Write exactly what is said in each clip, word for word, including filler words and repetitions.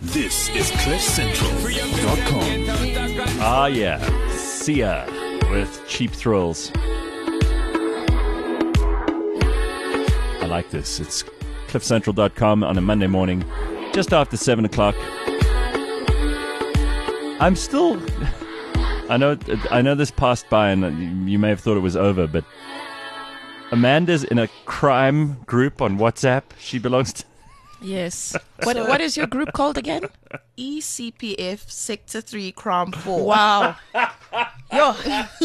This is cliff central dot com. Ah, yeah. Sia with Cheap Thrills. I like this. It's cliff central dot com on a Monday morning, just after seven o'clock. I'm still... I know I know this passed by and you may have thought it was over, but Amanda's in a crime group on WhatsApp. She belongs to... Yes. What What is your group called again? E C P F Sector three Crime four. Wow. Yo.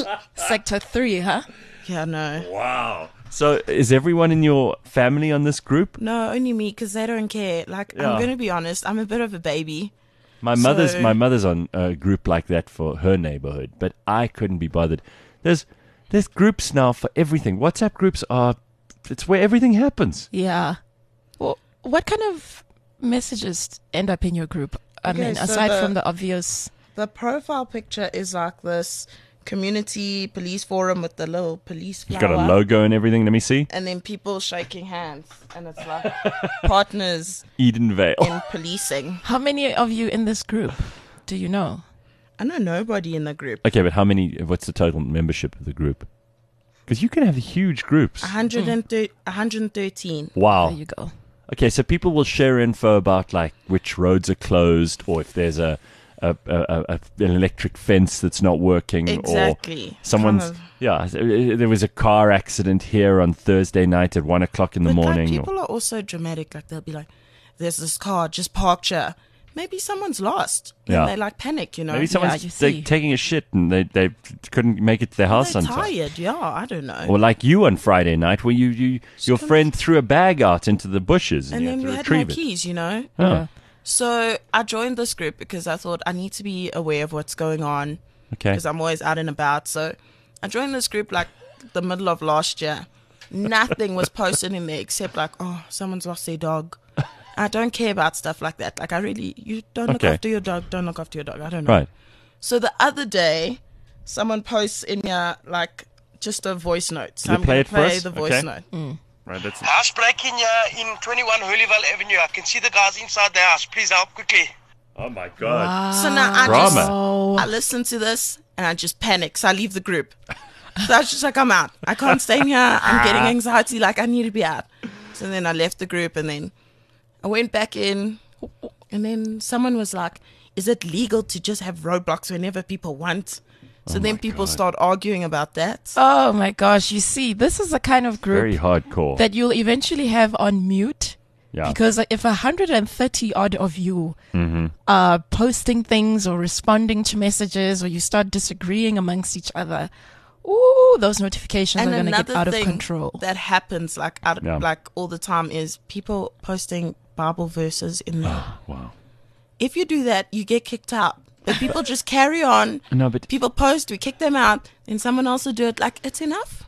Sector three, huh? Yeah, no. Wow. So is everyone in your family on this group? No, only me, because they don't care. Like, Yeah. I'm going to be honest, I'm a bit of a baby. My mother's So- my mother's on a group like that for her neighborhood, but I couldn't be bothered. There's there's groups now for everything. WhatsApp groups are it's where everything happens. Yeah. Well, what kind of messages end up in your group? I Okay, mean, so aside the- from the obvious... The profile picture is like this community police forum with the little police You flower. got a logo and everything. Let me see. And then people shaking hands. And it's like partners Edenvale. in policing. How many of you in this group do you know? I know nobody in the group. Okay, but how many? What's the total membership of the group? Because you can have huge groups. one hundred thirteen. one hundred thirteen. Wow. There you go. Okay, so people will share info about like which roads are closed, or if there's a, a, a, a, a an electric fence that's not working, Exactly. or someone's Kind of. yeah. There was a car accident here on Thursday night at one o'clock in the But morning. Like, or- people are also dramatic. Like, they'll be like, there's this car just parked here. Maybe someone's lost. And Yeah. they like panic, you know. Maybe someone's you they see. taking a shit and they, they couldn't make it to their house They're on time. tired. Yeah, I don't know. Or like you on Friday night, where you, you your kind of- friend threw a bag out into the bushes and, and you then had we to had no retrieve it. keys, you know. Oh, So I joined this group because I thought I need to be aware of what's going on okay. because I'm always out and about. So I joined this group like the middle of last year. Nothing was posted in there except like, oh, someone's lost their dog. I don't care about stuff like that. Like, I really, you don't look Okay. after your dog, don't look after your dog. I don't know. Right. So the other day, someone posts in here like just a voice note. So You I'm play going it to play first? the voice Okay. note. Right. That's House breaking uh, in twenty-one Hurleyville Avenue. I can see the guys inside the house. Please help quickly. oh my god. So now I Drama. just, Oh, I listen to this and I just panic. So I leave the group. So I was just like, I'm out. I can't stay in here. I'm getting anxiety. Like, I need to be out. So then I left the group and then I went back in. And then someone was like, is it legal to just have roadblocks whenever people want? So Oh then my people God. start arguing about that. oh my gosh. You see, this is the kind of group Very hardcore. that you'll eventually have on mute. yeah. Because if one hundred thirty odd of you Mm-hmm. are posting things or responding to messages or you start disagreeing amongst each other, ooh, those notifications And are going to get another out of thing control. that happens like out Yeah. like all the time is people posting Bible verses in there. wow. If you do that, you get kicked out. But people just carry on. No, but People post, we kick them out, then someone else will do it. Like, it's enough.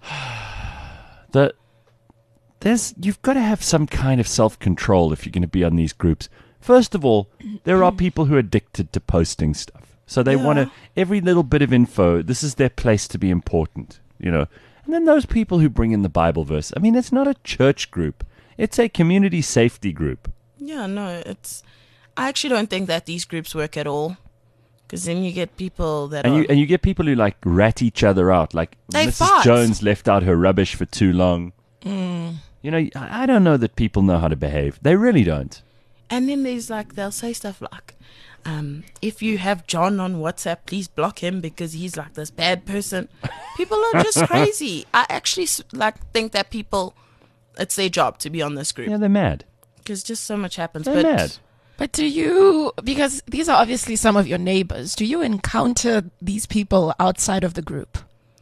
the there's you've got to have some kind of self-control if you're going to be on these groups. First of all, there are people who are addicted to posting stuff. So they Yeah. want to every little bit of info, this is their place to be important, you know. And then those people who bring in the Bible verse. I mean, it's not a church group. It's a community safety group. Yeah, no, it's. I actually don't think that these groups work at all. Because then you get people that And are. you and you get people who like rat each other out. Like They Missus fight. Jones left out her rubbish for too long. You know, I I don't know that people know how to behave. They really don't. And then there's like, they'll say stuff like, um, if you have John on WhatsApp, please block him because he's like this bad person. People are just crazy. I actually s- like think that people, it's their job to be on this group Yeah, they're mad. because just so much happens. They're but mad. But do you, because these are obviously some of your neighbors, do you encounter these people outside of the group?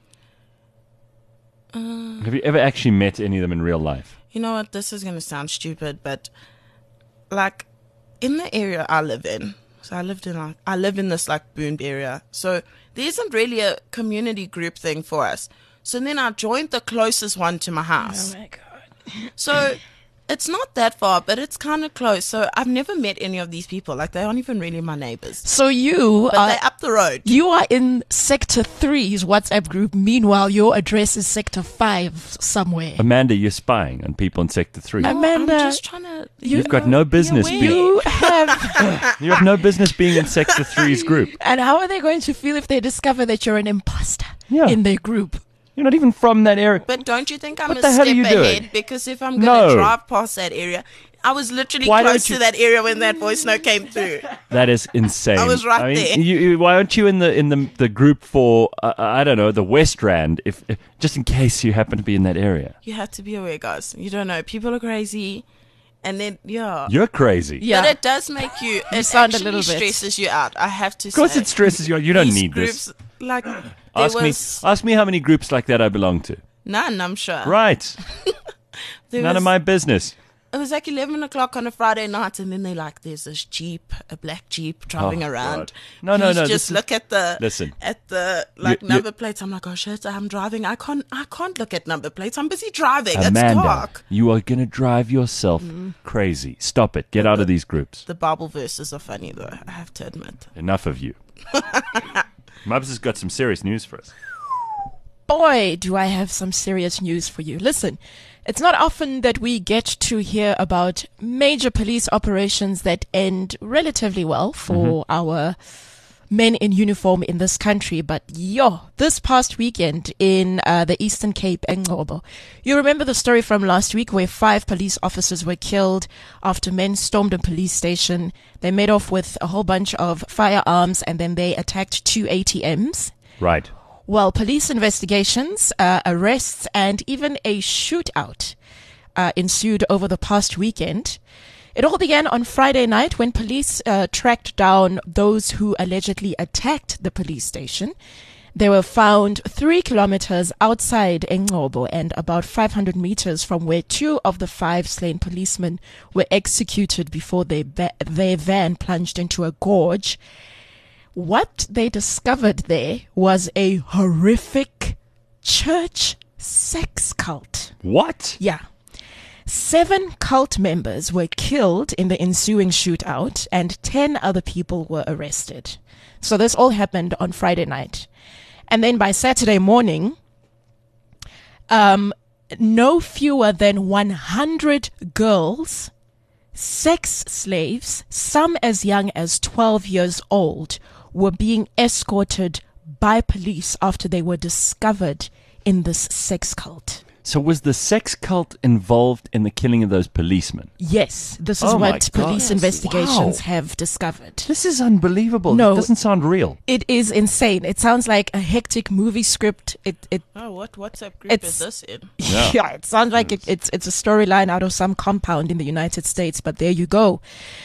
Have you ever actually met any of them in real life? You know what? This is going to sound stupid, but like in the area I live in, so I lived in like, I live in this like boomed area. So there isn't really a community group thing for us. So then I joined the closest one to my house. my God. So It's not that far, but it's kind of close. So I've never met any of these people. Like, they aren't even really my neighbors. So you But are they're up the road. you are in Sector Three's WhatsApp group. Meanwhile, your address is Sector Five somewhere. Amanda, you're spying on people in Sector three. Um, Amanda, I'm just trying to... You've got no business aware. being you have. you have no business being in Sector three's group. And how are they going to feel if they discover that you're an imposter Yeah. in their group? You're not even from that area. But don't you think I'm What a the hell are step you ahead? doing? Because if I'm going to No. drive past that area, I was literally Why close don't you- to that area when that voice note came through. That is insane. I was right mean, there. You, you, why aren't you in the in the the group for uh, I don't know the West Rand? If, if just in case you happen to be in that area, You have to be aware, guys. You don't know. People are crazy. And then, yeah. you're crazy. Yeah. But it does make you, it sound a actually little bit- stresses you out. I have to Of course, say. it stresses you. out. You don't These need groups, this. Like, there Ask me. was Ask me how many groups like that I belong to. none, I'm sure. Right. There None was, of my business. It was like eleven o'clock on a Friday night, and then they're like, there's this Jeep, a black Jeep driving Oh, around. God. No, no, Please no, Just this is- look at the Listen. at the like You- you- number plates. I'm like, oh shit, I'm driving. I can't I can't look at number plates. I'm busy driving. It's Amanda, dark. you are gonna drive yourself crazy. Stop it. Get out of these groups. The Bible verses are funny though, I have to admit. Enough of you. Mubs has got some serious news for us. Boy, do I have some serious news for you. Listen, it's not often that we get to hear about major police operations that end relatively well for our men in uniform in this country. But yo, this past weekend in uh, the Eastern Cape, Engcobo, you remember the story from last week where five police officers were killed after men stormed a police station. They made off with a whole bunch of firearms and then they attacked two A T Ms. Right. Well, police investigations, uh, arrests, and even a shootout uh, ensued over the past weekend. It all began on Friday night when police uh, tracked down those who allegedly attacked the police station. They were found three kilometers outside Engcobo and about five hundred meters from where two of the five slain policemen were executed before their, va- their van plunged into a gorge. What they discovered there was a horrific church sex cult. What? Yeah. Seven cult members were killed in the ensuing shootout and ten other people were arrested. So this all happened on Friday night. And then by Saturday morning, um, no fewer than one hundred girls, sex slaves, some as young as twelve years old, were being escorted by police after they were discovered in this sex cult. So was the sex cult involved in the killing of those policemen? Yes, this is Oh my what God. police Yes. investigations Wow. have discovered. This is unbelievable. No. It doesn't sound real. It is insane. It sounds like a hectic movie script. It it Oh, what WhatsApp group It's- is this in? Yeah. yeah, it sounds like it, it's it's a storyline out of some compound in the United States. But there you go.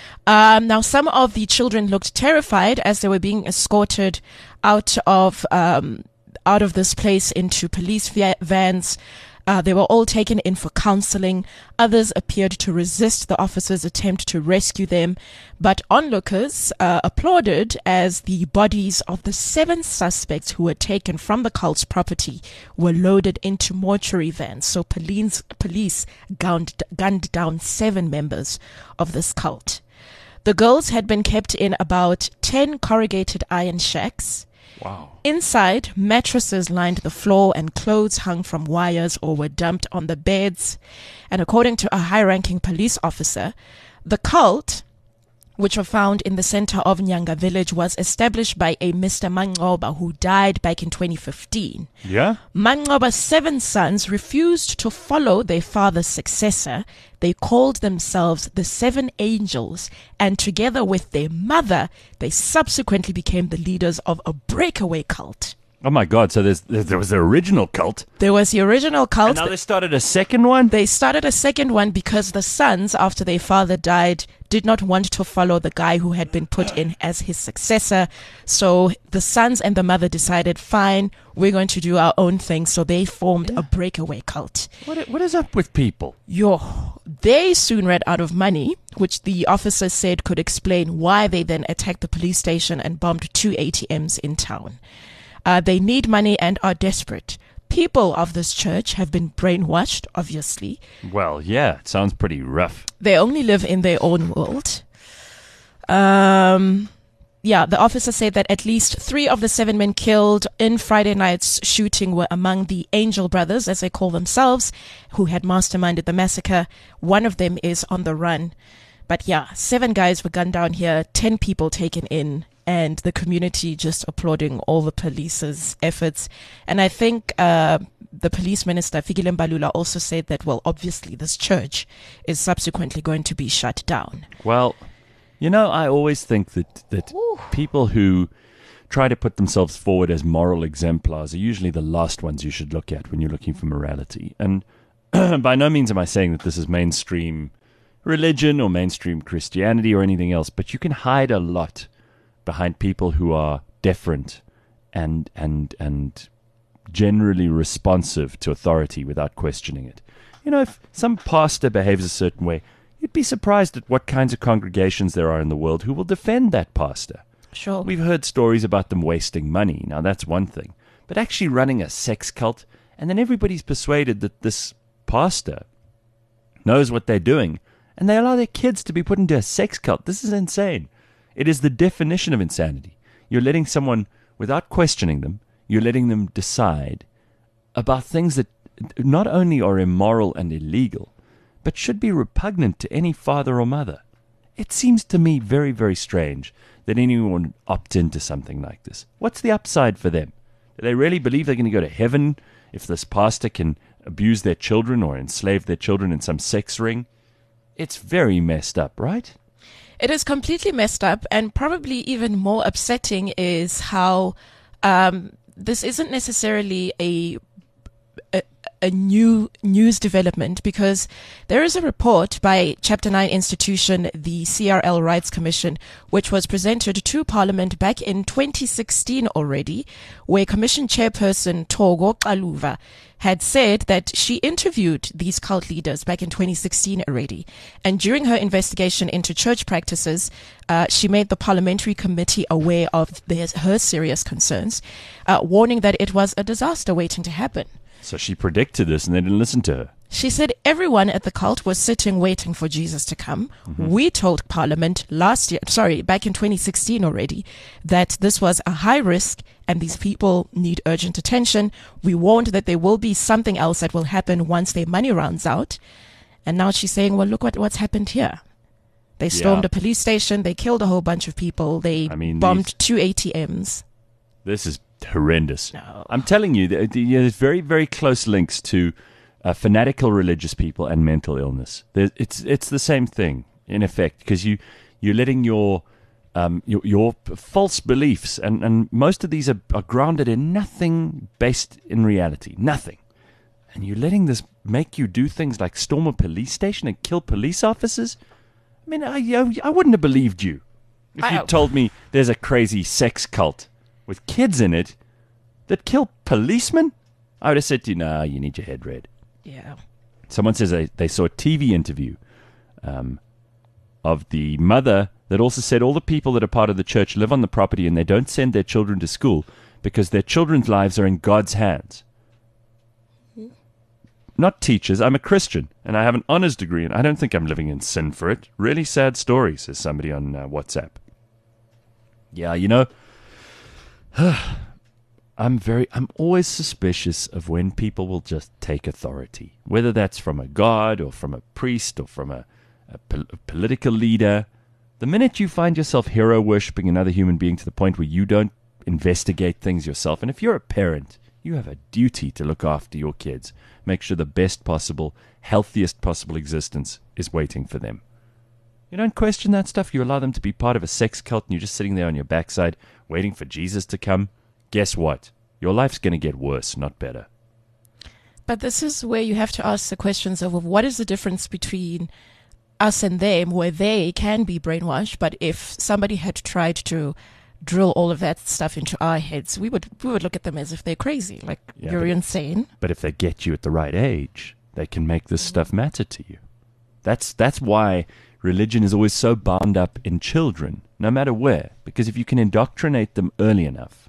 Um, now, some of the children looked terrified as they were being escorted out of um, out of this place into police va- vans. Uh, they were all taken in for counseling. Others appeared to resist the officers' attempt to rescue them. But onlookers uh, applauded as the bodies of the seven suspects who were taken from the cult's property were loaded into mortuary vans. So police, police gunned, gunned down seven members of this cult. The girls had been kept in about ten corrugated iron shacks. Wow. Inside, mattresses lined the floor and clothes hung from wires or were dumped on the beds. And according to a high-ranking police officer, the cult, which were found in the center of Nyanga village, was established by a Mister Mangoba who died back in twenty fifteen. Yeah? Mangoba's seven sons refused to follow their father's successor. They called themselves the Seven Angels, and together with their mother, they subsequently became the leaders of a breakaway cult. Oh my God. So there's, there there was the original cult. There was the original cult. And now they started a second one? They started a second one because the sons, after their father died, did not want to follow the guy who had been put in as his successor. So the sons and the mother decided, fine, we're going to do our own thing. So they formed a breakaway cult. What, i- what is up with people? Yo, they soon ran out of money, which the officer said could explain why they then attacked the police station and bombed two A T Ms in town. Uh, they need money and are desperate. people of this church have been brainwashed, obviously. Well, yeah, it sounds pretty rough. They only live in their own world. Um, yeah, the officer said that at least three of the seven men killed in Friday night's shooting were among the Angel Brothers, as they call themselves, who had masterminded the massacre. One of them is on the run. But yeah, seven guys were gunned down here, ten people taken in, and the community just applauding all the police's efforts. And I think uh, the police minister, Fikile Mbalula, also said that, well, obviously this church is subsequently going to be shut down. Well, you know, I always think that, that Ooh. people who try to put themselves forward as moral exemplars are usually the last ones you should look at when you're looking for morality. And by no means am I saying that this is mainstream religion or mainstream Christianity or anything else, but you can hide a lot behind people who are deferent and and and generally responsive to authority without questioning it. You know, if some pastor behaves a certain way, you'd be surprised at what kinds of congregations there are in the world who will defend that pastor. Sure. We've heard stories about them wasting money. Now, that's one thing. But actually running a sex cult, and then everybody's persuaded that this pastor knows what they're doing, and they allow their kids to be put into a sex cult. This is insane. It is the definition of insanity. You're letting someone, without questioning them, you're letting them decide about things that not only are immoral and illegal, but should be repugnant to any father or mother. It seems to me very, very strange that anyone would opt into something like this. What's the upside for them? Do they really believe they're going to go to heaven if this pastor can abuse their children or enslave their children in some sex ring? It's very messed up, right? It is completely messed up, and probably even more upsetting is how um, this isn't necessarily a, a a new news development, because there is a report by Chapter nine institution, the C R L Rights Commission, which was presented to Parliament back in twenty sixteen already, where Commission Chairperson Togo Kaluva had said that she interviewed these cult leaders back in twenty sixteen already. And during her investigation into church practices, uh, she made the parliamentary committee aware of their, her serious concerns, uh, warning that it was a disaster waiting to happen. So she predicted this and they didn't listen to her. She said everyone at the cult was sitting waiting for Jesus to come. Mm-hmm. We told Parliament last year, sorry, back in twenty sixteen already, that this was a high risk and these people need urgent attention. We warned that there will be something else that will happen once their money runs out. And now she's saying, well, look what, what's happened here. They stormed Yeah. a police station. They killed a whole bunch of people. They I mean, bombed these- two A T Ms. This is horrendous. No. I'm telling you, there- there's very, very close links to uh, fanatical religious people and mental illness. There, it's it's the same thing in effect, because you you're letting your um your, your false beliefs, and, and most of these are, are grounded in nothing based in reality, nothing, and you're letting this make you do things like storm a police station and kill police officers. I mean, I I, I wouldn't have believed you if you I- told me there's a crazy sex cult with kids in it that kill policemen. I would have said to you, nah, you need your head read. Yeah. Someone says they, they saw a T V interview um, of the mother that also said all the people that are part of the church live on the property and they don't send their children to school because their children's lives are in God's hands. Not teachers. I'm a Christian and I have an honors degree and I don't think I'm living in sin for it. Really sad story, says somebody on uh, WhatsApp. Yeah, you know, I'm very, I'm always suspicious of when people will just take authority, whether that's from a god or from a priest or from a, a, pol- a political leader. The minute you find yourself hero worshipping another human being to the point where you don't investigate things yourself, and if you're a parent, you have a duty to look after your kids, make sure the best possible, healthiest possible existence is waiting for them. You don't question that stuff. You allow them to be part of a sex cult and you're just sitting there on your backside waiting for Jesus to come. Guess what? Your life's going to get worse, not better. But this is where you have to ask the questions of what is the difference between us and them, where they can be brainwashed, but if somebody had tried to drill all of that stuff into our heads, we would we would look at them as if they're crazy, like Yeah, you're but- insane. But if they get you at the right age, they can make this stuff matter to you. That's that's why religion is always so bound up in children, no matter where. Because if you can indoctrinate them early enough,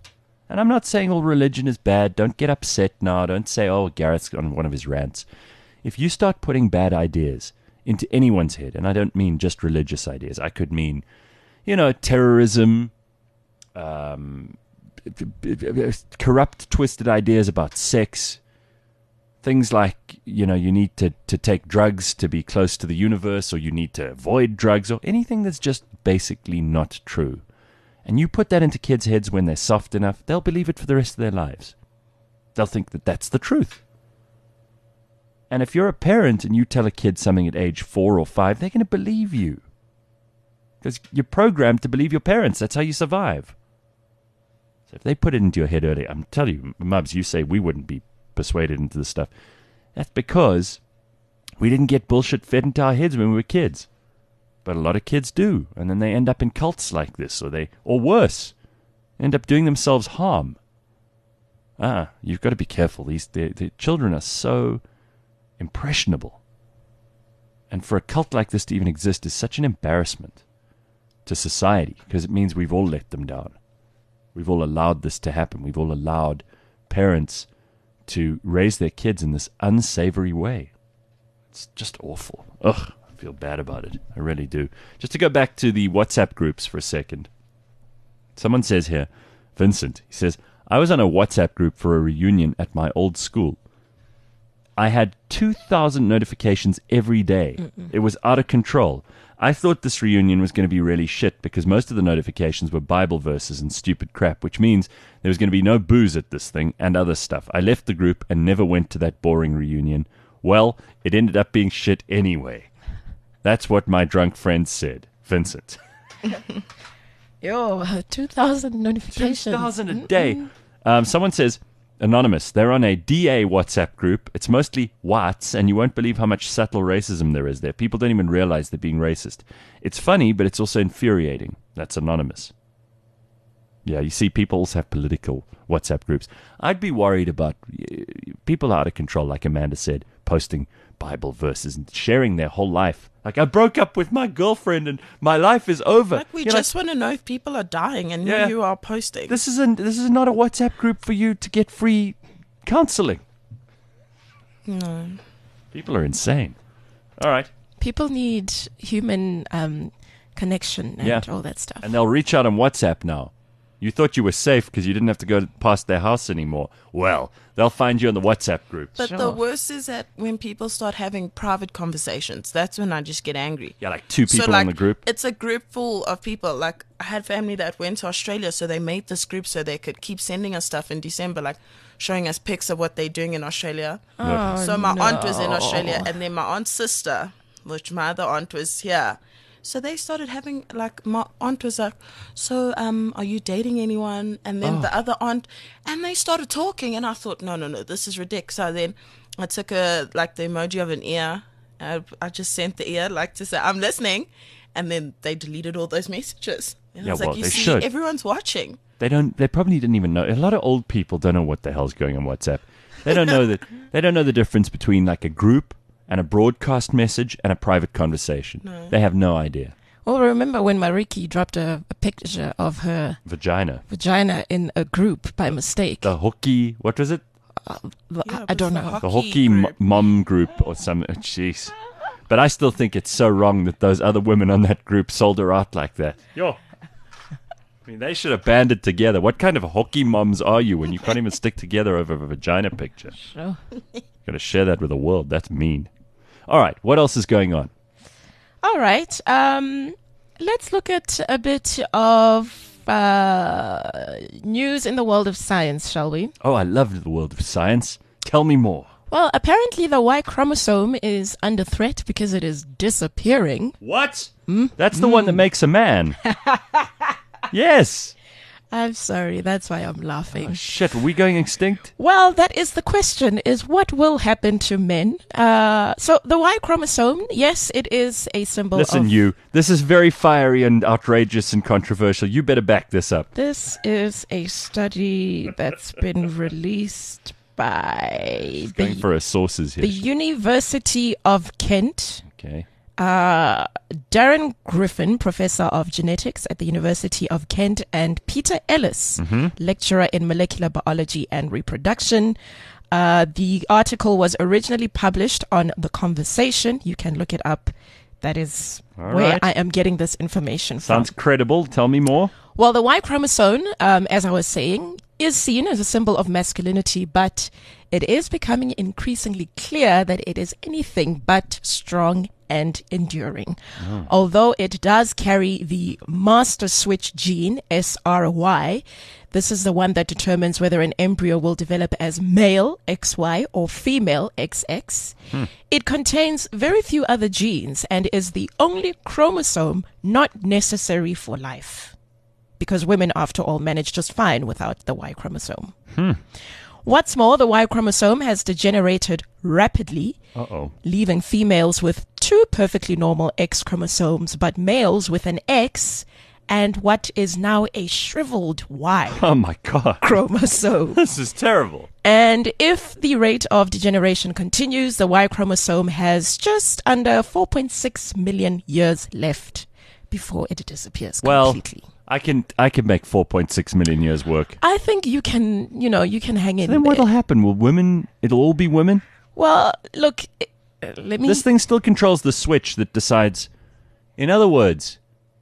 And I'm not saying all religion is bad. Don't get upset now. Don't say, oh, Gareth's on one of his rants. If you start putting bad ideas into anyone's head, and I don't mean just religious ideas, I could mean, you know, terrorism, um, corrupt, twisted ideas about sex, things like, you know, you need to, to take drugs to be close to the universe, or you need to avoid drugs, or anything that's just basically not true. And you put that into kids' heads when they're soft enough, they'll believe it for the rest of their lives. They'll think that that's the truth. And if you're a parent and you tell a kid something at age four or five, they're going to believe you. Because you're programmed to believe your parents. That's how you survive. So if they put it into your head early, I'm telling you, Mubs, you say we wouldn't be persuaded into this stuff. That's because we didn't get bullshit fed into our heads when we were kids. But a lot of kids do, and then they end up in cults like this, or they, or worse, end up doing themselves harm. Ah, you've got to be careful. These the, the children are so impressionable, and for a cult like this to even exist is such an embarrassment to society, because it means we've all let them down. We've all allowed this to happen. We've all allowed parents to raise their kids in this unsavory way. It's just awful. Ugh. Feel bad about it. I really do. Just to go back to the WhatsApp groups for a second. Someone says here, Vincent, he says, I was on a WhatsApp group for a reunion at my old school. I had two thousand notifications every day. Mm-mm. It was out of control. I thought this reunion was going to be really shit because most of the notifications were Bible verses and stupid crap, which means there was going to be no booze at this thing and other stuff. I left the group and never went to that boring reunion. Well, it ended up being shit anyway. That's what my drunk friend said. Vincent. Yo, two thousand notifications. two thousand a day. Um, someone says, Anonymous, they're on a D A WhatsApp group. It's mostly Whats, and you won't believe how much subtle racism there is there. People don't even realize they're being racist. It's funny, but it's also infuriating. That's Anonymous. Yeah, you see, people also have political WhatsApp groups. I'd be worried about uh, people out of control, like Amanda said, posting Bible verses and sharing their whole life. Like, I broke up with my girlfriend and my life is over. Like, we You're just like, want to know if people are dying and Yeah. you are posting. This isn't. This is not a WhatsApp group for you to get free counseling. No. People are insane. All right. People need human um, connection and Yeah. all that stuff. And they'll reach out on WhatsApp now. You thought you were safe because you didn't have to go past their house anymore. Well, they'll find you on the WhatsApp groups. But the Sure. worst is that when people start having private conversations, that's when I just get angry. Yeah, like two people so, like, on the group. It's a group full of people. Like, I had family that went to Australia, so they made this group so they could keep sending us stuff in December, like showing us pics of what they're doing in Australia. Oh, So my aunt was in no. Australia, and then my aunt's sister, which my other aunt was here. So they started having, like, my aunt was like, so um, are you dating anyone? And then Oh. the other aunt, and they started talking, and I thought, no, no, no, this is ridiculous. So then I took a, like, the emoji of an ear. I, I just sent the ear, like, to say, I'm listening. And then they deleted all those messages. And Yeah, I was well, like, you they see, should. everyone's watching. They don't. They probably didn't even know. A lot of old people don't know what the hell's going on WhatsApp. They don't know that. They don't know the difference between like a group and a broadcast message and a private conversation. No. They have no idea. Well, remember when Mariki dropped a, a picture of her Vagina. vagina in a group by mistake? The hooky. What was it? Uh, Yeah, I, it I was don't the know. hockey The hooky m- group. mom group or some. oh, Jeez. But I still think it's so wrong that those other women on that group sold her out like that. Yo. I mean, they should have banded together. What kind of hockey moms are you when you can't even stick together over a vagina picture? Sure. Got to share that with the world. That's mean. All right. What else is going on? All right. Um, let's look at a bit of uh, news in the world of science, shall we? Oh, I love the world of science. Tell me more. Well, apparently the Y chromosome is under threat because it is disappearing. What? That's the one that makes a man. Yes. I'm sorry, that's why I'm laughing. Oh, shit, are we going extinct? Well, that is the question, is what will happen to men? Uh, so the Y chromosome, yes, it is a symbol Listen, of... you. This is very fiery and outrageous and controversial. You better back this up. This is a study that's been released by Going the, for our sources here. the University of Kent. Okay. Uh, Darren Griffin, professor of genetics at the University of Kent, and Peter Ellis, lecturer in molecular biology and reproduction. Uh, the article was originally published on The Conversation. You can look it up. That is All where right. I am getting this information Sounds from. credible. Tell me more. Well, the Y chromosome, um, as I was saying, is seen as a symbol of masculinity, but it is becoming increasingly clear that it is anything but strong and enduring. Although it does carry the master switch gene, S R Y, this is the one that determines whether an embryo will develop as male, X Y, or female, X X. It contains very few other genes and is the only chromosome not necessary for life, because women, after all, manage just fine without the Y chromosome. What's more, the Y chromosome has degenerated rapidly, Uh-oh. leaving females with two perfectly normal X chromosomes, but males with an X and what is now a shriveled Y Oh, my God. chromosome. This is terrible. And if the rate of degeneration continues, the Y chromosome has just under four point six million years left before it disappears Well, completely. I can I can make four point six million years work. I think you can, you know, you can hang in Then what'll there. happen? Will women, it'll all be women? Well, look, uh, let me... This thing still controls the switch that decides. In other words,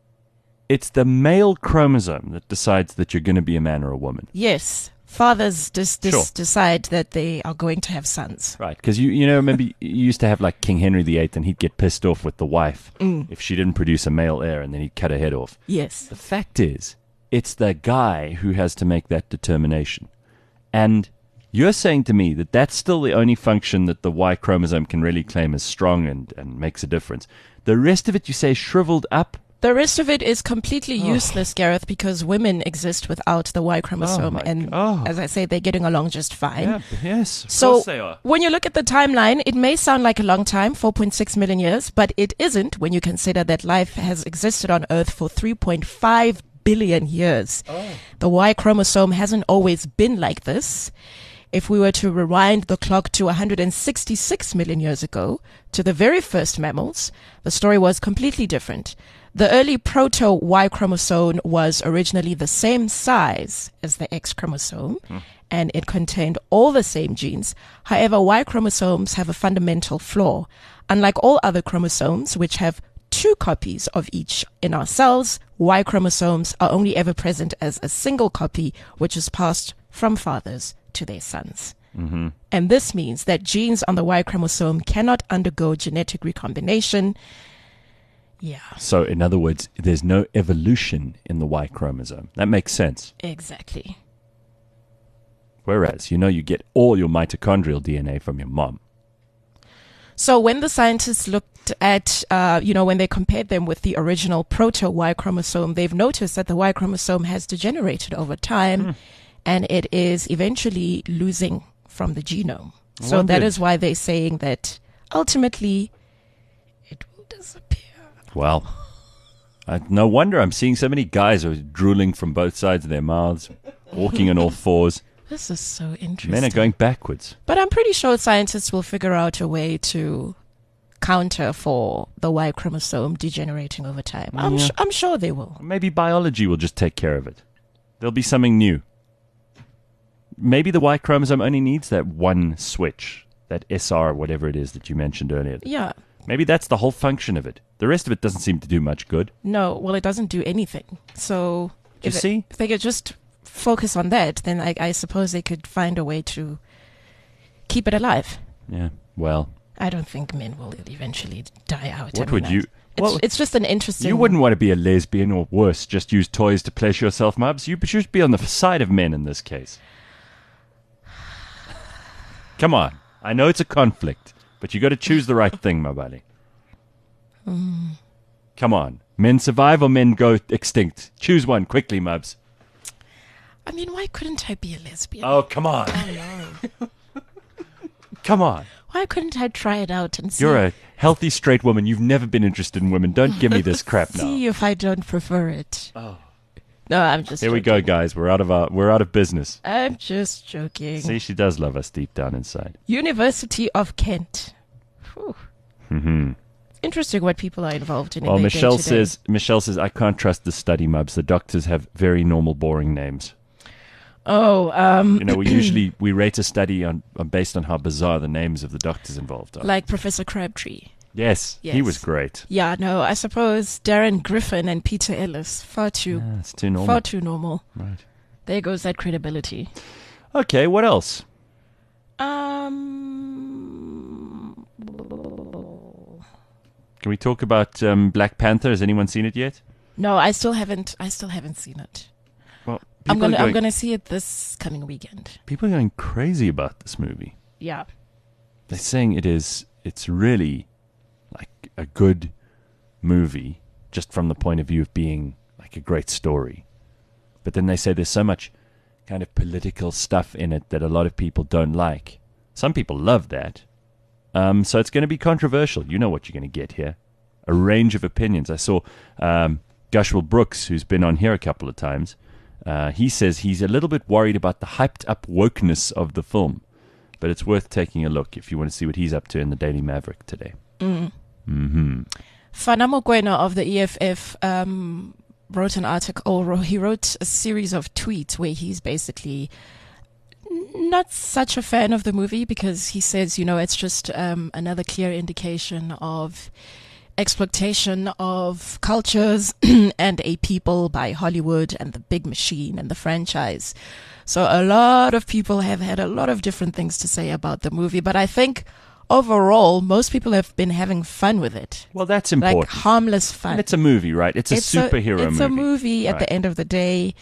it's the male chromosome that decides that you're going to be a man or a woman. Yes, fathers dis- dis- Sure. decide that they are going to have sons. Right, because you you know remember you used to have like King Henry the Eighth, and he'd get pissed off with the wife if she didn't produce a male heir, and then he'd cut her head off. Yes. The fact is, it's the guy who has to make that determination, and you're saying to me that that's still the only function that the Y chromosome can really claim as strong and and makes a difference. The rest of it, you say, shriveled up. The rest of it is completely useless, Gareth, because women exist without the Y chromosome. my and God. as I say, they're getting along just fine. Yeah, yes, of So course they are. when you look at the timeline, it may sound like a long time, four point six million years, but it isn't when you consider that life has existed on Earth for three point five billion years. The Y chromosome hasn't always been like this. If we were to rewind the clock to one hundred sixty-six million years ago, to the very first mammals, the story was completely different. The early proto-Y chromosome was originally the same size as the X chromosome, and it contained all the same genes. However, Y chromosomes have a fundamental flaw. Unlike all other chromosomes, which have two copies of each in our cells, Y chromosomes are only ever present as a single copy, which is passed from fathers to their sons. Mm-hmm. And this means that genes on the Y chromosome cannot undergo genetic recombination. Yeah, So, in other words, there's no evolution in the Y chromosome. That makes sense. exactly. Whereas, you know, you get all your mitochondrial D N A from your mom. So when the scientists looked at, uh, you know, when they compared them with the original proto-Y chromosome, they've noticed that the Y chromosome has degenerated over time, and it is eventually losing from the genome. So that Wondered. is why they're saying that ultimately it will disappear. Well, I, no wonder I'm seeing so many guys who are drooling from both sides of their mouths, walking on all fours. This is so interesting. Men are going backwards. But I'm pretty sure scientists will figure out a way to counter for the Y chromosome degenerating over time. I'm, Yeah. su- I'm sure they will. Maybe biology will just take care of it. There'll be something new. Maybe the Y chromosome only needs that one switch, that S R, whatever it is that you mentioned earlier. Yeah. Maybe that's the whole function of it. The rest of it doesn't seem to do much good. No, well, it doesn't do anything. So You if, it- see? if they could just focus on that, then I, I suppose they could find a way to keep it alive. Yeah, well, I don't think men will eventually die out. What every would night. you- It's, what- it's just an interesting. you wouldn't want to be a lesbian or worse, just use toys to pleasure yourself, Mubs. You should be on the side of men in this case. Come on. I know it's a conflict, but you got to choose the right thing, my buddy. Mm. Come on. Men survive or men go extinct? Choose one quickly, Mubs. I mean, why couldn't I be a lesbian? Oh, come on. Come on. Why couldn't I try it out and see? You're a healthy straight woman. You've never been interested in women. Don't give me this crap now. See if I don't prefer it. Oh. No, I'm just. Here we joking. go, guys. We're out of our, we're out of business. I'm just joking. See, she does love us deep down inside. University of Kent. Whew. Mm-hmm. interesting what people are involved in. Well, in their Michelle day-to-day. says, Michelle says, I can't trust the study mubs. The doctors have very normal, boring names. Oh, um, You know, we usually we rate a study on, on based on how bizarre the names of the doctors involved are. like Professor Crabtree. yes, he Yes. was great. Yeah, no, I suppose Darren Griffin and Peter Ellis, far too, Yeah, it's too normal. far too normal. Right. There goes that credibility. Okay, what else? Um, Can we talk about um, Black Panther? Has anyone seen it yet? no, I still haven't. I still haven't seen it. Well, I'm people are gonna. I'm going- gonna see it this coming weekend. People are going crazy about this movie. Yeah. They're saying it is. It's really like a good movie, just from the point of view of being like a great story. But then they say there's so much kind of political stuff in it that a lot of people don't like. Some people love that. Um, so it's going to be controversial. You know what you're going to get here. A range of opinions. I saw um, Gushwell Brooks, who's been on here a couple of times. Uh, he says he's a little bit worried about the hyped up wokeness of the film. But it's worth taking a look if you want to see what he's up to in the Daily Maverick today. Mm. Mm-hmm. Fana Mokoena of the E F F um, wrote an article, or he wrote a series of tweets where he's basically n- not such a fan of the movie because he says, you know, it's just um, another clear indication of exploitation of cultures and a people by Hollywood and the big machine and the franchise. So a lot of people have had a lot of different things to say about the movie, but I think overall, most people have been having fun with it. Well, that's Like important. harmless fun. And it's a movie, right? It's a superhero it's movie. a movie at Right. the end of the day.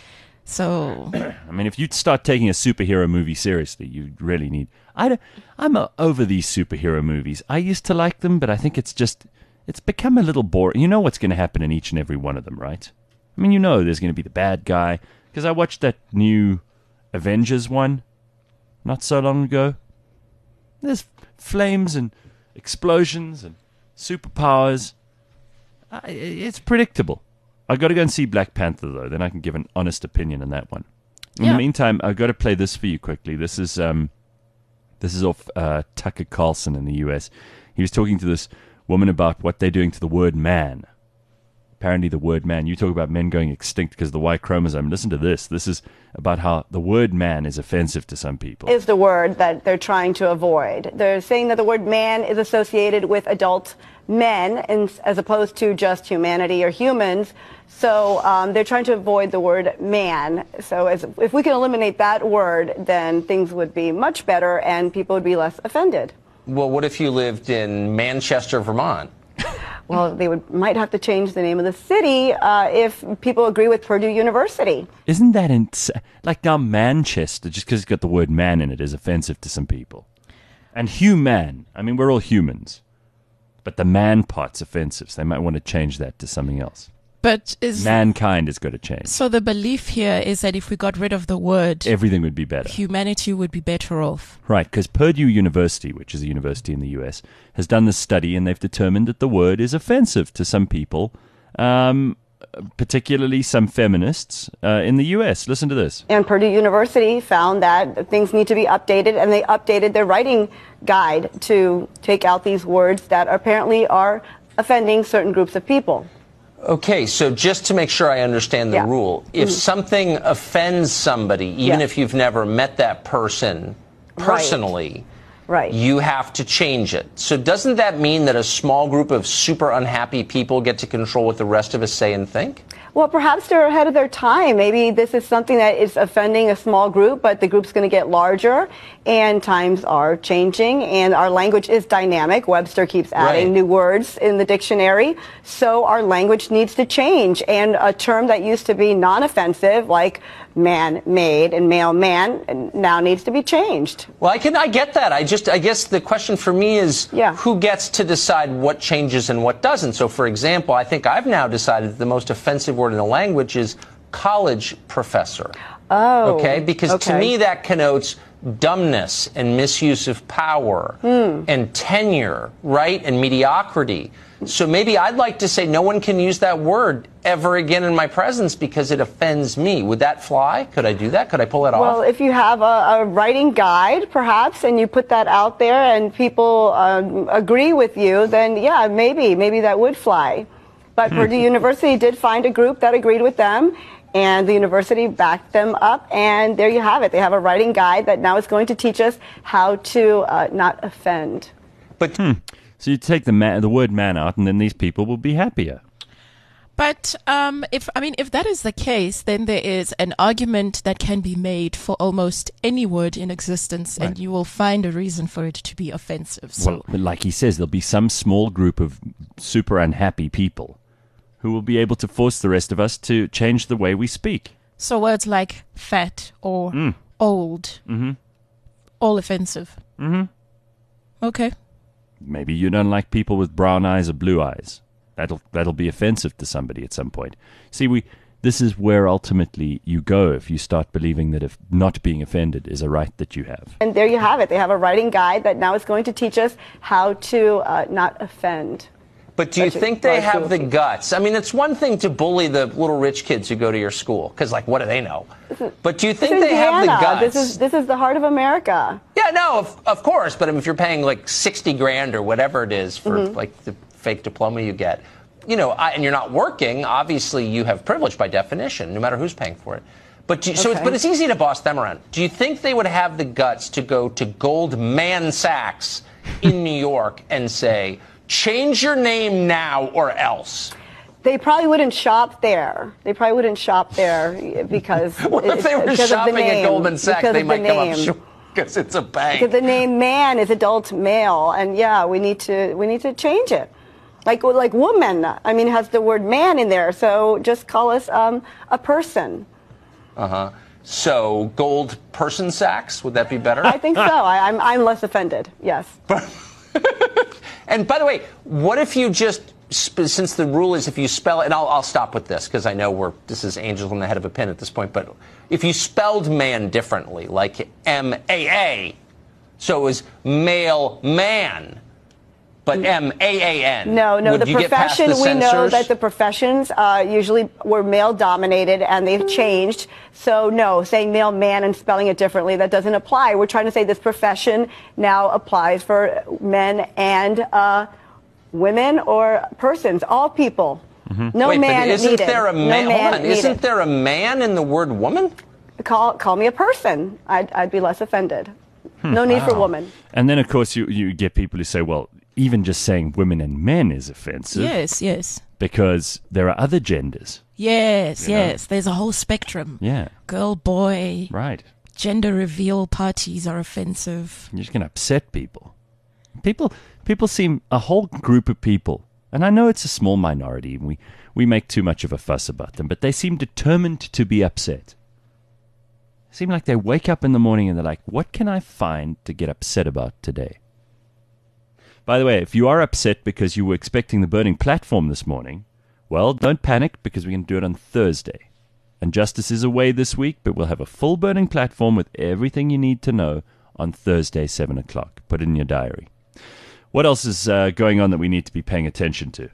So I mean, if you start taking a superhero movie seriously, you really need. I don't, I'm uh over these superhero movies. I used to like them, but I think it's just it's become a little boring. You know what's going to happen in each and every one of them, right? I mean, you know there's going to be the bad guy. Because I watched that new Avengers one not so long ago. There's flames and explosions and superpowers. Uh, it's predictable. I got to go and see Black Panther though. Then I can give an honest opinion on that one. In Yeah. the meantime, I've got to play this for you quickly. This is um, this is off uh, Tucker Carlson in the U S. He was talking to this woman about what they're doing to the word man. Apparently, the word man. You talk about men going extinct because of the Y chromosome. Listen to this. This is about how the word man is offensive to some people. Is the word that they're trying to avoid. They're saying that the word man is associated with adult men and, as opposed to just humanity or humans. So um, they're trying to avoid the word man. So as, if we can eliminate that word, then things would be much better and people would be less offended. Well, what if you lived in Manchester, Vermont? Well, they would might have to change the name of the city uh, if people agree with Purdue University. Isn't that ins- like now Manchester, just because it's got the word man in it, is offensive to some people. And human, I mean, we're all humans. But the man part's offensive, so they might want to change that to something else. But is Mankind has got to change. so the belief here is that if we got rid of the word, Everything would be better. humanity would be better off. Right, because Purdue University, which is a university in the U S, has done this study and they've determined that the word is offensive to some people, um, particularly some feminists uh, in the U S. Listen to this. And Purdue University found that things need to be updated, and they updated their writing guide to take out these words that apparently are offending certain groups of people. Okay, so just to make sure I understand the Yeah. rule, if Mhm. something offends somebody, even Yeah. if you've never met that person personally, Right. you have to change it. So doesn't that mean that a small group of super unhappy people get to control what the rest of us say and think? Well, perhaps they're ahead of their time. Maybe this is something that is offending a small group, but the group's going to get larger, and times are changing, and our language is dynamic. Webster keeps adding Right. new words in the dictionary, so our language needs to change. And a term that used to be non-offensive, like man-made and male-man, now needs to be changed. Well, I can I get that. I just I guess the question for me is Yeah. who gets to decide what changes and what doesn't. So, for example, I think I've now decided that the most offensive word in the language is college professor. Oh. Okay? Because okay. to me, that connotes dumbness and misuse of power mm. and tenure, right? And mediocrity. So maybe I'd like to say no one can use that word ever again in my presence because it offends me. Would that fly? Could I do that? Could I pull it well, off? Well, if you have a, a writing guide, perhaps, and you put that out there and people um, agree with you, then yeah, maybe, maybe that would fly. But Purdue University did find a group that agreed with them, and the university backed them up, and there you have it. They have a writing guide that now is going to teach us how to uh, not offend. But hmm. So you take the man, the word man out, and then these people will be happier. But um, if I mean, if that is the case, then there is an argument that can be made for almost any word in existence, Right. and you will find a reason for it to be offensive. So. Well, but like he says, there'll be some small group of super unhappy people who will be able to force the rest of us to change the way we speak. So words like fat or Mm. old, Mm-hmm. all offensive. Mm-hmm. Okay. Maybe you don't like people with brown eyes or blue eyes. That'll that'll be offensive to somebody at some point. See, we this is where ultimately you go if you start believing that if not being offended is a right that you have. And there you have it. They have a writing guide that now is going to teach us how to uh, not offend. But do you That's think a they large have the group of guts? I mean, it's one thing to bully the little rich kids who go to your school, because, like, what do they know? But do you think This is they have the Vienna. guts? This is this is the heart of America. Yeah, no, of, of course. But I mean, if you're paying like sixty grand or whatever it is for Mm-hmm. like the fake diploma you get, you know, I, and you're not working, obviously you have privilege by definition, no matter who's paying for it. But do you, so, it's, Okay. but it's easy to boss them around. Do you think they would have the guts to go to Goldman Sachs in New York and say, change your name now or else? They probably wouldn't shop there. They probably wouldn't shop there because What if they were because of the shopping name. at Goldman Sachs? Because They of the might come up name. short because it's a bank. Because the name man is adult male, and yeah, we need to we need to change it. Like like woman, I mean, it has the word man in there, so just call us um, a person. Uh huh. So gold person Sachs, would that be better? I think so. I, I'm I'm less offended. Yes. And by the way, what if you just, sp- since the rule is if you spell it, and I'll, I'll stop with this because I know we're, this is angels on the head of a pin at this point, but if you spelled man differently, like M A A, so it was male man, but M A A N. No, no. would The you get past profession, the we know censors? that the professions uh, usually were male dominated and they've changed. So no, saying male man and spelling it differently, that doesn't apply. We're trying to say this profession now applies for men and uh, women or persons, all people. Mm-hmm. No Wait, man but isn't needed. there a no man? man hold on, isn't needed. there a man in the word woman? Call, call me a person. I'd, I'd be less offended. No need for woman. And then, of course, you, you get people who say, well, even just saying women and men is offensive Yes, yes. because there are other genders. Yes, You know? yes. There's a whole spectrum. Yeah, Girl, boy, right. gender reveal parties are offensive. You're just going to upset people. People people seem, a whole group of people, and I know it's a small minority, and we, we make too much of a fuss about them, but they seem determined to be upset. Seem like they wake up in the morning and they're like, what can I find to get upset about today? By the way, if you are upset because you were expecting the burning platform this morning, well, don't panic because we're going to do it on Thursday. And Justice is away this week, but we'll have a full burning platform with everything you need to know on Thursday, seven o'clock. Put it in your diary. What else is uh, going on that we need to be paying attention to?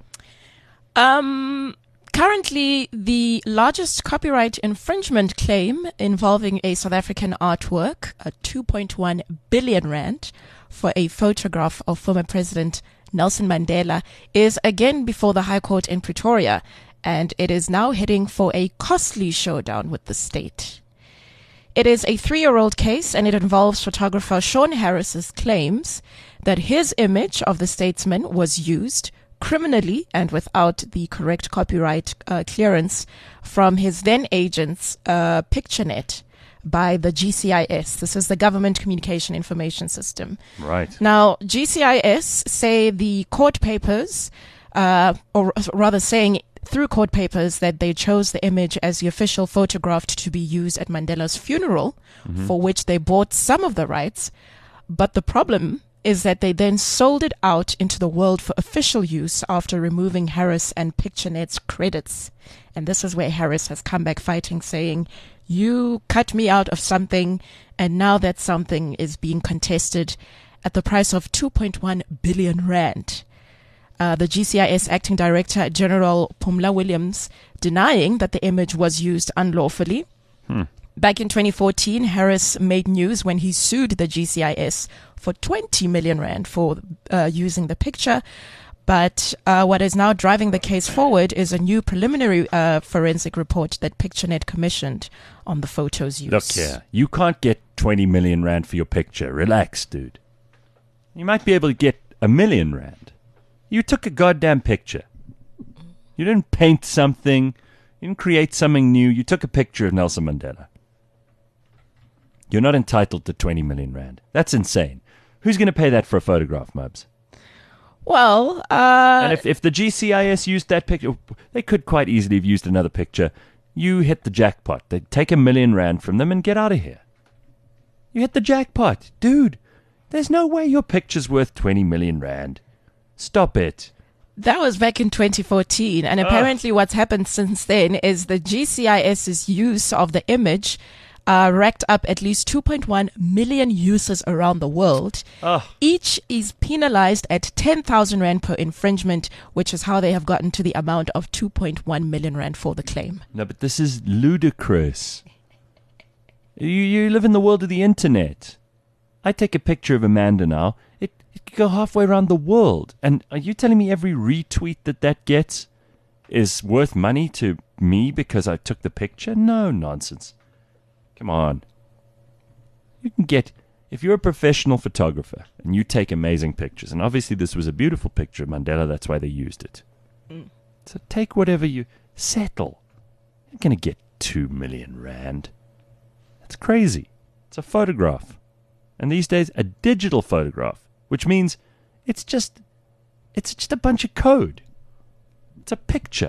Um, currently, the largest copyright infringement claim involving a South African artwork, a two point one billion rand, for a photograph of former President Nelson Mandela, is again before the High Court in Pretoria, and it is now heading for a costly showdown with the state. It is a three-year-old case, and it involves photographer Sean Harris's claims that his image of the statesman was used criminally and without the correct copyright uh, clearance from his then agent's uh, PictureNet by the G C I S. This is the Government Communication Information System. Right. Now, G C I S say the court papers, uh, or rather saying through court papers that they chose the image as the official photograph to be used at Mandela's funeral, Mm-hmm. for which they bought some of the rights. But the problem is that they then sold it out into the world for official use after removing Harris and PictureNet's credits. And this is where Harris has come back fighting, saying, you cut me out of something, and now that something is being contested at the price of two point one billion rand. Uh, the G C I S Acting Director General Pumla Williams denying that the image was used unlawfully. Hmm. Back in twenty fourteen, Harris made news when he sued the G C I S for twenty million rand for uh, using the picture. But uh, what is now driving the case forward is a new preliminary uh, forensic report that PictureNet commissioned on the photos used. Look here, you can't get twenty million rand for your picture. Relax, dude. You might be able to get a million rand. You took a goddamn picture. You didn't paint something. You didn't create something new. You took a picture of Nelson Mandela. You're not entitled to twenty million rand. That's insane. Who's going to pay that for a photograph, Mubs? Well, uh... And if, if the G C I S used that picture, they could quite easily have used another picture. You hit the jackpot. They take a million rand from them and get out of here. You hit the jackpot. Dude, there's no way your picture's worth twenty million rand. Stop it. That was back in twenty fourteen, and apparently what's happened since then is the G C I S's use of the image uh, racked up at least two point one million users around the world. Oh. Each is penalized at ten thousand rand per infringement, which is how they have gotten to the amount of two point one million rand for the claim. No, but this is ludicrous. You, you live in the world of the internet. I take a picture of Amanda now. It, it could go halfway around the world. And are you telling me every retweet that that gets is worth money to me because I took the picture? No nonsense. Come on. You can get, if you're a professional photographer and you take amazing pictures, and obviously this was a beautiful picture of Mandela, that's why they used it. Mm. So take whatever you, settle. You're going to get two million rand. That's crazy. It's a photograph. And these days, a digital photograph, which means it's just, it's just a bunch of code. It's a picture.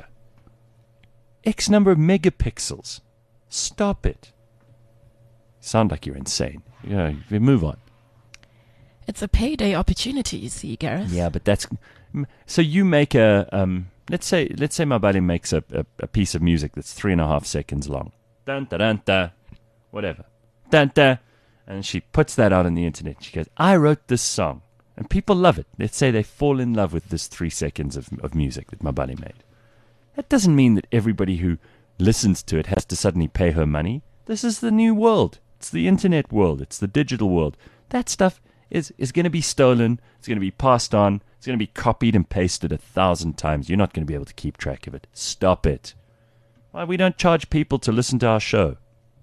X number of megapixels. Stop it. Sound like you're insane. Yeah, you move on. It's a payday opportunity, you see, Gareth. Yeah, but that's so you make a um. Let's say let's say Mabali makes a, a a piece of music that's three and a half seconds long. Dun dun dun dun, whatever. Dun dun. And she puts that out on the internet. She goes, I wrote this song. And people love it. Let's say they fall in love with this three seconds of, of music that Mabali made. That doesn't mean that everybody who listens to it has to suddenly pay her money. This is the new world. It's the internet world. It's the digital world. That stuff is, is going to be stolen. It's going to be passed on. It's going to be copied and pasted a thousand times. You're not going to be able to keep track of it. Stop it. Why, we don't charge people to listen to our show.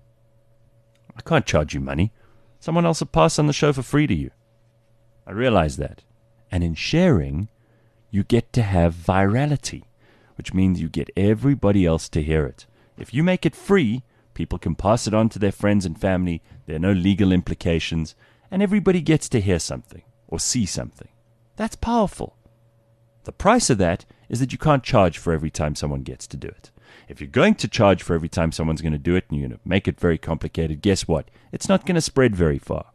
I can't charge you money. Someone else will pass on the show for free to you. I realize that. And in sharing, you get to have virality, which means you get everybody else to hear it. If you make it free, people can pass it on to their friends and family. There are no legal implications, and everybody gets to hear something or see something. That's powerful. The price of that is that you can't charge for every time someone gets to do it. If you're going to charge for every time someone's going to do it and you're going to make it very complicated, guess what? It's not going to spread very far.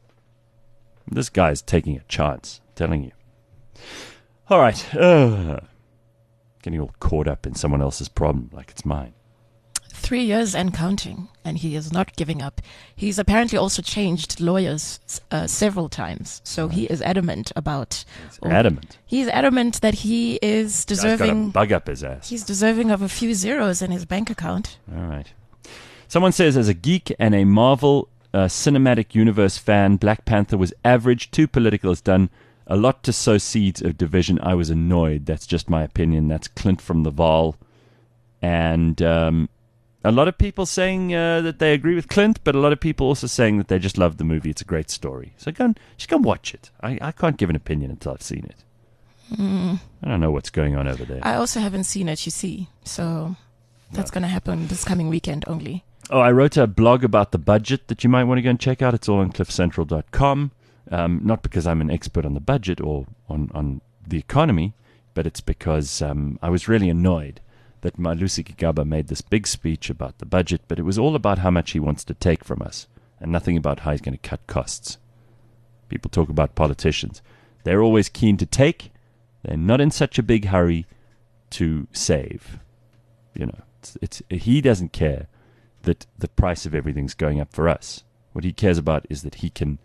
This guy's taking a chance, I'm telling you. All right. Uh, getting all caught up in someone else's problem like it's mine. Three years and counting, and he is not giving up. He's apparently also changed lawyers uh, several times, so he is adamant about... He's adamant. He's adamant that he is deserving... Guy's got a bug up his ass. He's deserving of a few zeros in his bank account. All right. Someone says, as a geek and a Marvel uh, Cinematic Universe fan, Black Panther was average, too political, has done a lot to sow seeds of division. I was annoyed. That's just my opinion. That's Clint from the Val. And... Um, A lot of people saying uh, that they agree with Clint, but a lot of people also saying that they just love the movie. It's a great story. So go and, just go and watch it. I, I can't give an opinion until I've seen it. Mm. I don't know what's going on over there. I also haven't seen it, you see. So that's no. going to happen this coming weekend only. Oh, I wrote a blog about the budget that you might want to go and check out. It's all on cliff central dot com. Um, not because I'm an expert on the budget or on, on the economy, but it's because um, I was really annoyed that Malusi Gigaba made this big speech about the budget, but it was all about how much he wants to take from us, and nothing about how he's going to cut costs. People talk about politicians. They're always keen to take. They're not in such a big hurry to save. You know, it's, it's he doesn't care that the price of everything's going up for us. What he cares about is that he can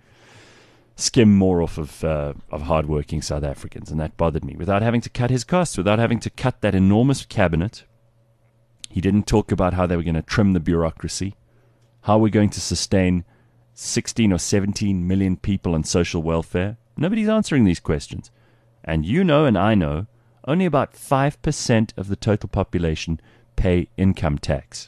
skim more off of uh, of hardworking South Africans, and that bothered me. Without having to cut his costs, without having to cut that enormous cabinet, he didn't talk about how they were going to trim the bureaucracy, how we're going to sustain sixteen or seventeen million people on social welfare. Nobody's answering these questions. And you know and I know, only about five percent of the total population pay income tax.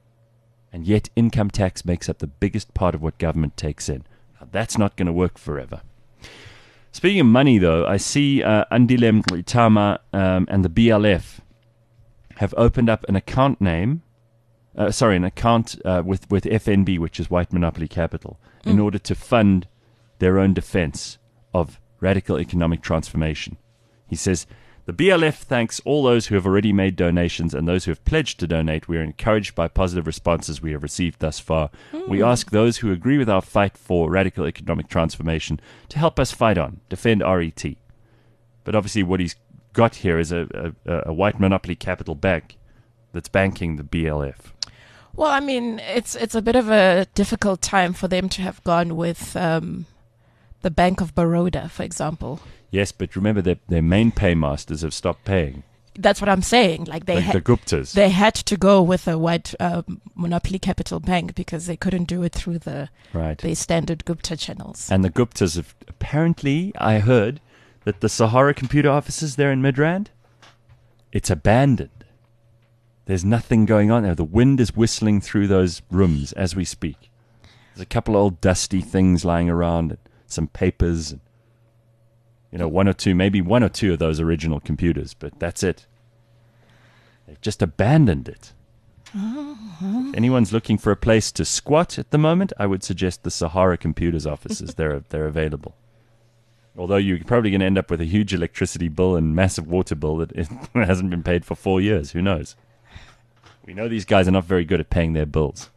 And yet income tax makes up the biggest part of what government takes in. Now, that's not going to work forever. Speaking of money, though, I see uh, Andile Mngxitama um, and the B L F have opened up an account name, uh, sorry, an account uh, with, with F N B, which is White Monopoly Capital, mm. in order to fund their own defense of radical economic transformation. He says, the B L F thanks all those who have already made donations and those who have pledged to donate. We are encouraged by positive responses we have received thus far. Mm. We ask those who agree with our fight for radical economic transformation to help us fight on, defend R E T. But obviously what he's got here is a, a, a white monopoly capital bank that's banking the B L F. Well, I mean, it's it's a bit of a difficult time for them to have gone with um, the Bank of Baroda, for example. Yes, but remember that their main paymasters have stopped paying. That's what I'm saying. Like they like had the Guptas. They had to go with a white uh, monopoly capital bank because they couldn't do it through the right. the standard Gupta channels. And the Guptas have apparently, I heard that the Sahara computer offices there in Midrand, it's abandoned. There's nothing going on there. The wind is whistling through those rooms as we speak. There's a couple of old dusty things lying around, and some papers, and you know, one or two, maybe one or two of those original computers, but that's it. They've just abandoned it. If anyone's looking for a place to squat at the moment, I would suggest the Sahara Computers offices. they're they're available. Although you're probably going to end up with a huge electricity bill and massive water bill that hasn't been paid for four years. Who knows? We know these guys are not very good at paying their bills.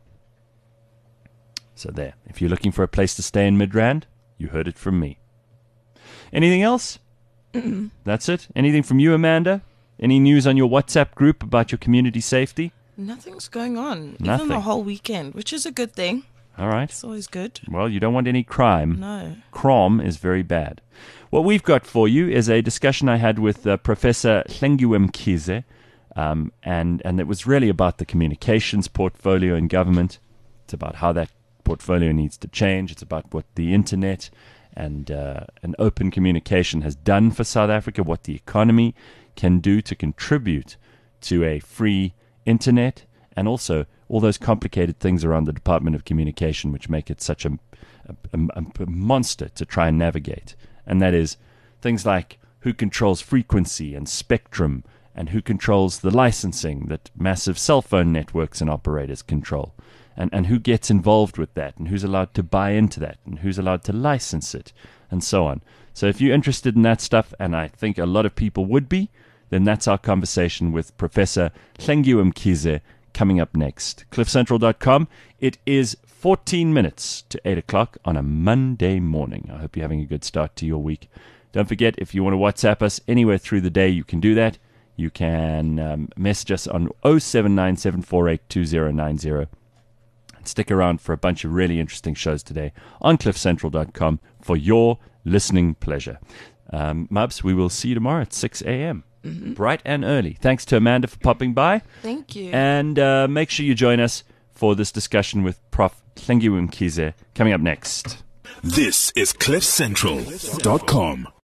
So there. If you're looking for a place to stay in Midrand, you heard it from me. Anything else? Mm-mm. That's it? Anything from you, Amanda? Any news on your WhatsApp group about your community safety? Nothing's going on. Nothing. Even the whole weekend, which is a good thing. All right. It's always good. Well, you don't want any crime. No. Crime is very bad. What we've got for you is a discussion I had with uh, Professor Hlengiwe Mkhize, um, and, and it was really about the communications portfolio in government. It's about how that portfolio needs to change. It's about what the internet and uh, an open communication has done for South Africa, what the economy can do to contribute to a free internet, and also all those complicated things around the Department of Communication which make it such a, a, a, a monster to try and navigate. And that is things like who controls frequency and spectrum, and who controls the licensing that massive cell phone networks and operators control. And, and who gets involved with that, and who's allowed to buy into that, and who's allowed to license it, and so on. So if you're interested in that stuff, and I think a lot of people would be, then that's our conversation with Professor Hlengiwe Mkhize coming up next. cliff central dot com. It is fourteen minutes to eight o'clock on a Monday morning. I hope you're having a good start to your week. Don't forget, if you want to WhatsApp us anywhere through the day, you can do that. You can um, message us on oh seven nine seven four eight two oh nine oh. Stick around for a bunch of really interesting shows today on cliff central dot com for your listening pleasure. Um, Mubs, we will see you tomorrow at six a.m. Mm-hmm. Bright and early. Thanks to Amanda for popping by. Thank you. And uh, make sure you join us for this discussion with Professor Hlengiwe Mkhize coming up next. This is cliff central dot com.